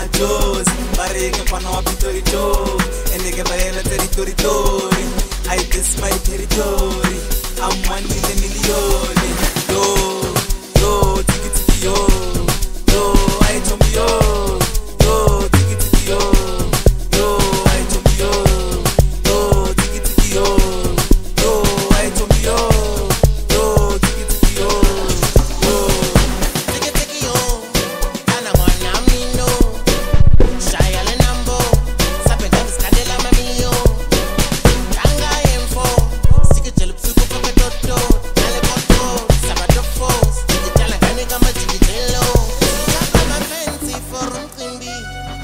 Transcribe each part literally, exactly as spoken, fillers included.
Joes, bareke mfana wa pitorito, endeke baela territory. I this my territory. I'm one in a million. Yo, yo, tiki tiki yo, yo, I chombi yo, yo, tiki tiki yo, yo, I chombi yo, yo, tiki tiki yo, yo, I chombi yo, yo, tiki tiki yo, yo, tiki tiki yo, ana mwana mino, shaya le nambo, sape gani skadela mamilio, kanga info, siki jelu psuko poke toto, nale koto, sabato fo, siki jala gani kama jiki jelo, yaka ma fancy for untimbi,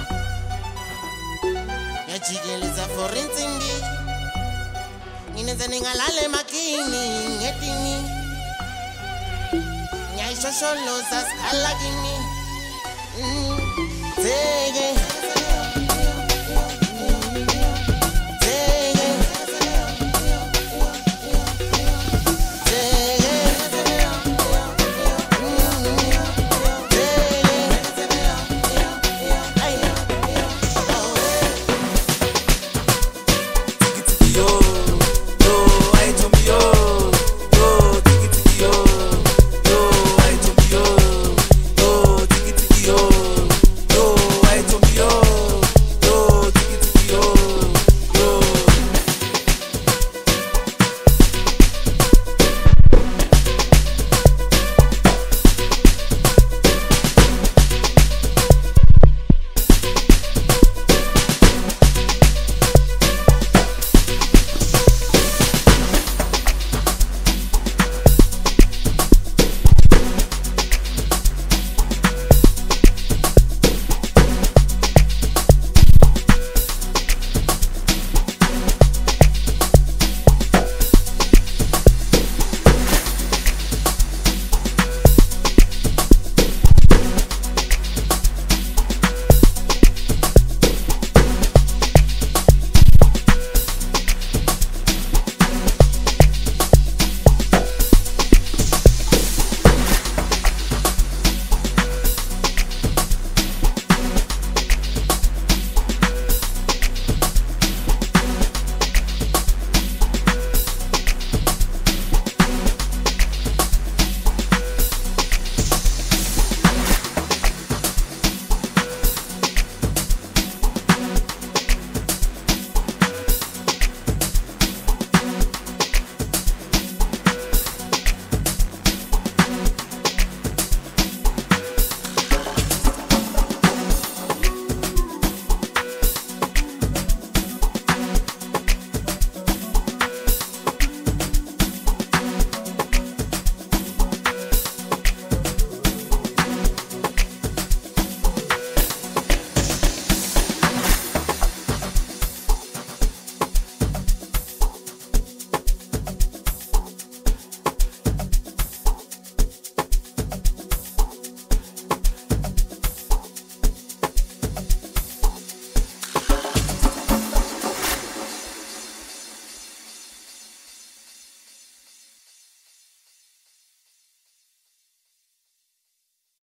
ya jigeleza for untimbi, ineze ningalale makini, ngetini, nyai shosholo sa skala gini, mm, zege.